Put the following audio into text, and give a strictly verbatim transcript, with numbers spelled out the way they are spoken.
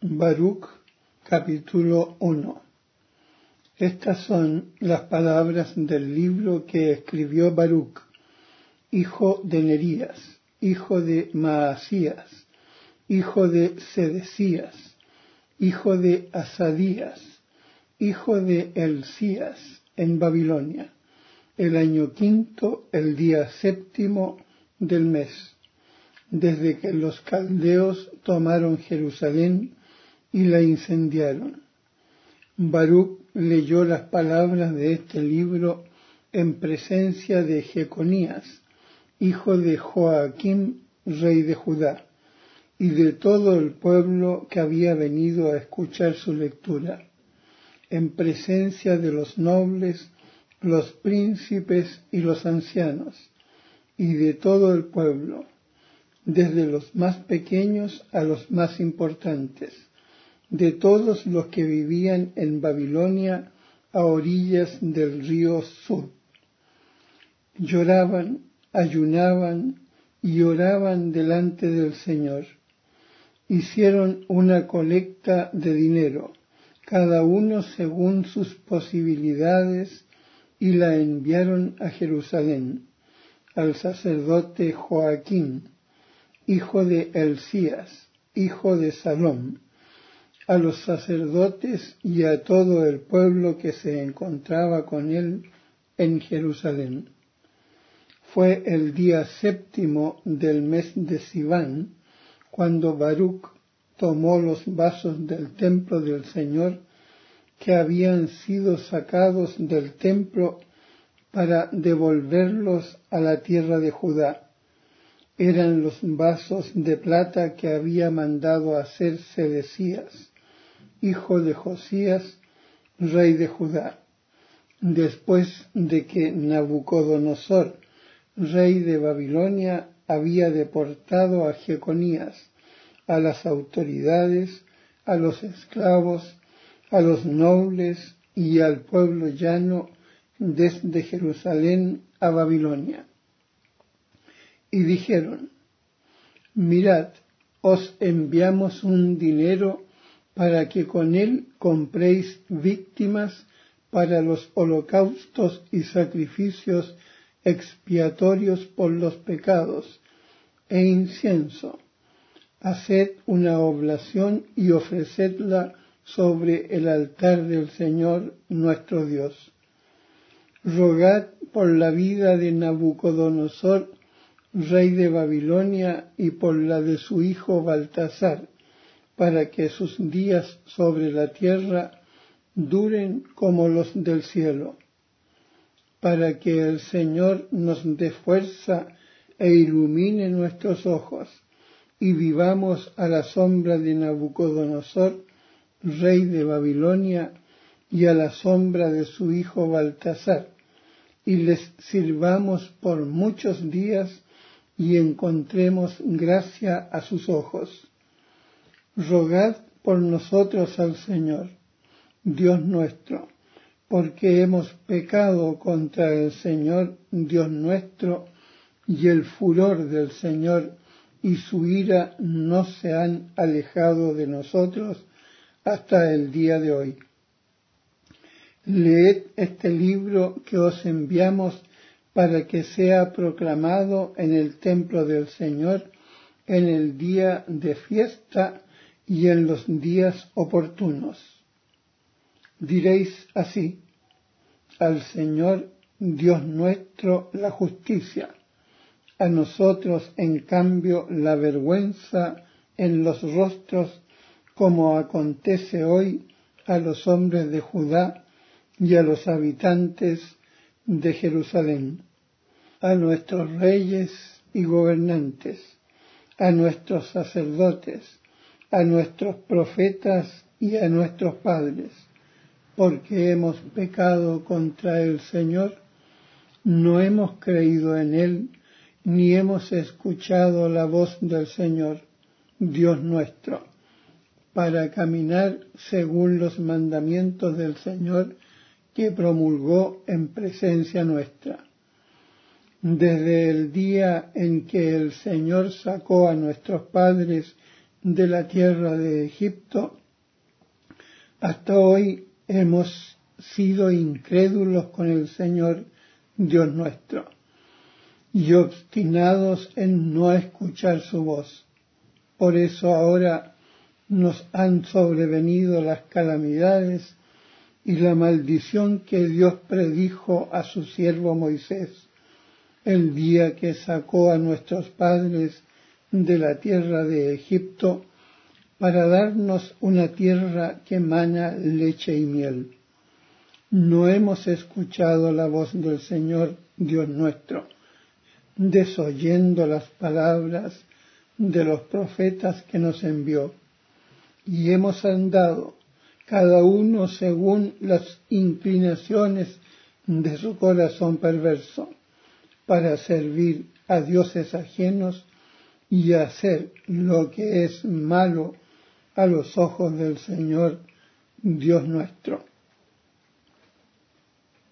Baruch, capítulo uno. Estas son las palabras del libro que escribió Baruch, hijo de Nerías, hijo de Maasías, hijo de Sedecías, hijo de Asadías, hijo de Elcías, en Babilonia, el año quinto, el día séptimo del mes, desde que los caldeos tomaron Jerusalén y la incendiaron. Baruch leyó las palabras de este libro en presencia de Jeconías, hijo de Joaquim, rey de Judá, y de todo el pueblo que había venido a escuchar su lectura, en presencia de los nobles, los príncipes y los ancianos, y de todo el pueblo, desde los más pequeños a los más importantes, de todos los que vivían en Babilonia a orillas del río Sud. Lloraban, ayunaban y oraban delante del Señor. Hicieron una colecta de dinero, cada uno según sus posibilidades, y la enviaron a Jerusalén, al sacerdote Joaquín, hijo de Elcías, hijo de Salom, a los sacerdotes y a todo el pueblo que se encontraba con él en Jerusalén. Fue el día séptimo del mes de Siván, cuando Baruch tomó los vasos del templo del Señor que habían sido sacados del templo para devolverlos a la tierra de Judá. Eran los vasos de plata que había mandado hacer Sedecías, hijo de Josías, rey de Judá, después de que Nabucodonosor, rey de Babilonia, había deportado a Jeconías, a las autoridades, a los esclavos, a los nobles y al pueblo llano desde Jerusalén a Babilonia. Y dijeron: mirad, os enviamos un dinero para que con él compréis víctimas para los holocaustos y sacrificios expiatorios por los pecados, e incienso. Haced una oblación y ofrecedla sobre el altar del Señor nuestro Dios. Rogad por la vida de Nabucodonosor, rey de Babilonia, y por la de su hijo Baltasar, para que sus días sobre la tierra duren como los del cielo, para que el Señor nos dé fuerza e ilumine nuestros ojos, y vivamos a la sombra de Nabucodonosor, rey de Babilonia, y a la sombra de su hijo Baltasar, y les sirvamos por muchos días y encontremos gracia a sus ojos. Rogad por nosotros al Señor, Dios nuestro, porque hemos pecado contra el Señor, Dios nuestro, y el furor del Señor y su ira no se han alejado de nosotros hasta el día de hoy. Leed este libro que os enviamos para que sea proclamado en el templo del Señor en el día de fiesta y en los días oportunos. Diréis así: al Señor Dios nuestro la justicia, a nosotros en cambio la vergüenza en los rostros, como acontece hoy a los hombres de Judá y a los habitantes de Jerusalén, a nuestros reyes y gobernantes, a nuestros sacerdotes, a nuestros profetas y a nuestros padres, porque hemos pecado contra el Señor, no hemos creído en Él, ni hemos escuchado la voz del Señor, Dios nuestro, para caminar según los mandamientos del Señor que promulgó en presencia nuestra. Desde el día en que el Señor sacó a nuestros padres de la tierra de Egipto, hasta hoy hemos sido incrédulos con el Señor Dios nuestro y obstinados en no escuchar su voz. Por eso ahora nos han sobrevenido las calamidades y la maldición que Dios predijo a su siervo Moisés el día que sacó a nuestros padres de la tierra de Egipto para darnos una tierra que mana leche y miel. No hemos escuchado la voz del Señor Dios nuestro, desoyendo las palabras de los profetas que nos envió, y hemos andado cada uno según las inclinaciones de su corazón perverso, para servir a dioses ajenos y hacer lo que es malo a los ojos del Señor Dios nuestro.